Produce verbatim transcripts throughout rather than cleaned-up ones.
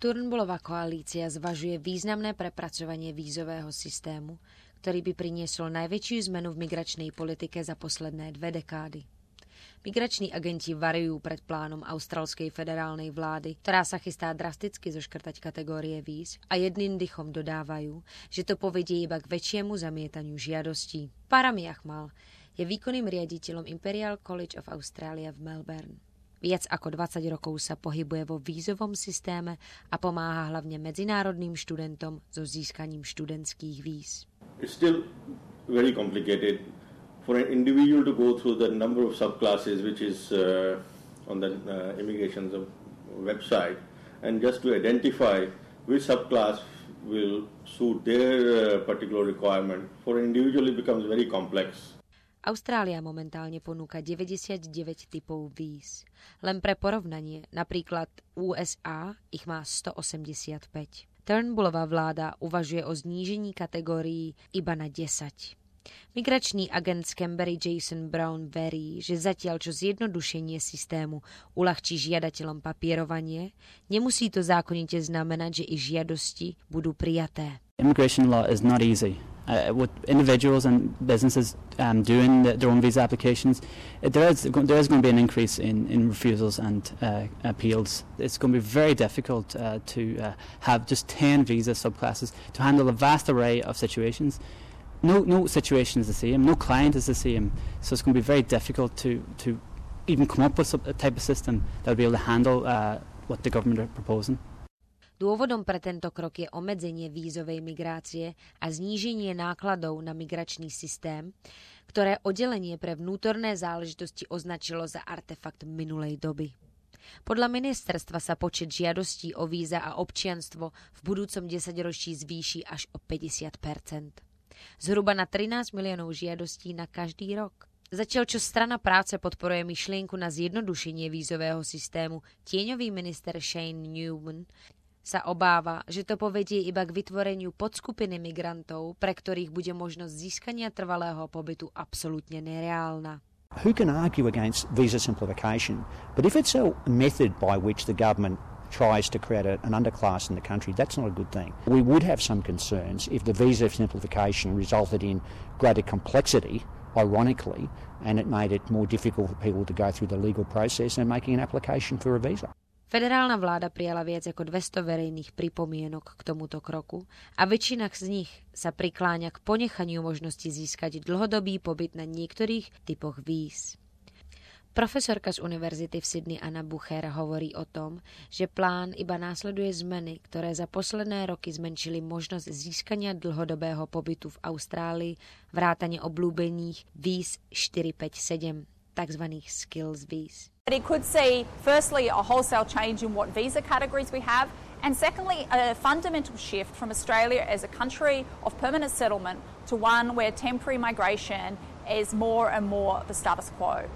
Turnbullová koalícia zvažuje významné prepracovanie vízového systému, ktorý by priniesol najväčšiu zmenu v migračnej politike za posledné dve dekády. Migrační agenti varujú pred plánom austrálskej federálnej vlády, ktorá sa chystá drasticky zoškrtať kategórie víz a jedným dychom dodávajú, že to povedie iba k väčšiemu zamietaniu žiadostí. Parami Ahmal je výkonným riaditeľom Imperial College of Australia v Melbourne. Viac ako dvadsať rokov sa pohybuje vo vízovom systéme a pomáha hlavne medzinárodným študentom so získaním študentských víz. It's still very complicated for an individual to go through the number of subclasses which is uh, on the uh, immigration website and just to identify which subclass will suit their uh, particular requirement. For an individual it becomes very complex. Austrália momentálne ponúka deväťdesiatdeväť typov víz. Len pre porovnanie, napríklad ú es á ich má stoosemdesiatpäť. Turnbullová vláda uvažuje o znížení kategórií iba na desať. Migračný agent z Canberry Jason Brown verí, že zatiaľ čo zjednodušenie systému uľahčí žiadateľom papierovanie, nemusí to zákonite znamenať, že ich žiadosti budú prijaté. Immigration law is not easy. Uh, with individuals and businesses um, doing the, their own visa applications, uh, there is there is going to be an increase in, in refusals and uh, appeals. It's going to be very difficult uh, to uh, have just ten visa subclasses to handle a vast array of situations. No, no situation is the same. No client is the same. So it's going to be very difficult to, to even come up with a type of system that will be able to handle uh, what the government are proposing. Dôvodom pre tento krok je obmedzenie vízovej migrácie a zníženie nákladov na migračný systém, ktoré oddelenie pre vnútorné záležitosti označilo za artefakt minulej doby. Podľa ministerstva sa počet žiadostí o víza a občianstvo v budúcom desaťročí zvýši až o päťdesiat percent. Zhruba na trinásť miliónov žiadostí na každý rok. Zatiaľ čo strana práce podporuje myšlienku na zjednodušenie vízového systému, tieňový minister Shane Newman sa obáva, že to povedie iba k vytvoreniu podskupiny migrantov, pre ktorých bude možnosť získania trvalého pobytu absolútne nereálna. Who can argue against visa simplification? But if it's a method by which the government tries to create a, an underclass in the country, that's not a good thing. We would have some concerns if the visa simplification resulted in greater complexity, ironically, and it made it more difficult for people to go through the legal process and making an application for a visa. Federálna vláda prijala viac ako dvesto verejných pripomienok k tomuto kroku a väčšina z nich sa prikláňa k ponechaniu možnosti získať dlhodobý pobyt na niektorých typoch víz. Profesorka z univerzity v Sydney Anna Bucher hovorí o tom, že plán iba následuje zmeny, ktoré za posledné roky zmenšili možnosť získania dlhodobého pobytu v Austrálii vrátane obľúbených víz štyri päť sedem, takzvaných skills víz. It could see, firstly, a wholesale change in what visa categories we have, and secondly, a fundamental shift from Australia as a country of permanent settlement to one where temporary migration is more and more the status quo.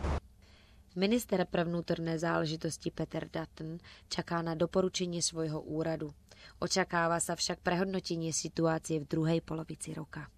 Minister pre vnútorné záležitosti Peter Dutton čaká na doporučenie svojho úradu. Očakáva sa však prehodnotenie situácie v druhej polovici roka.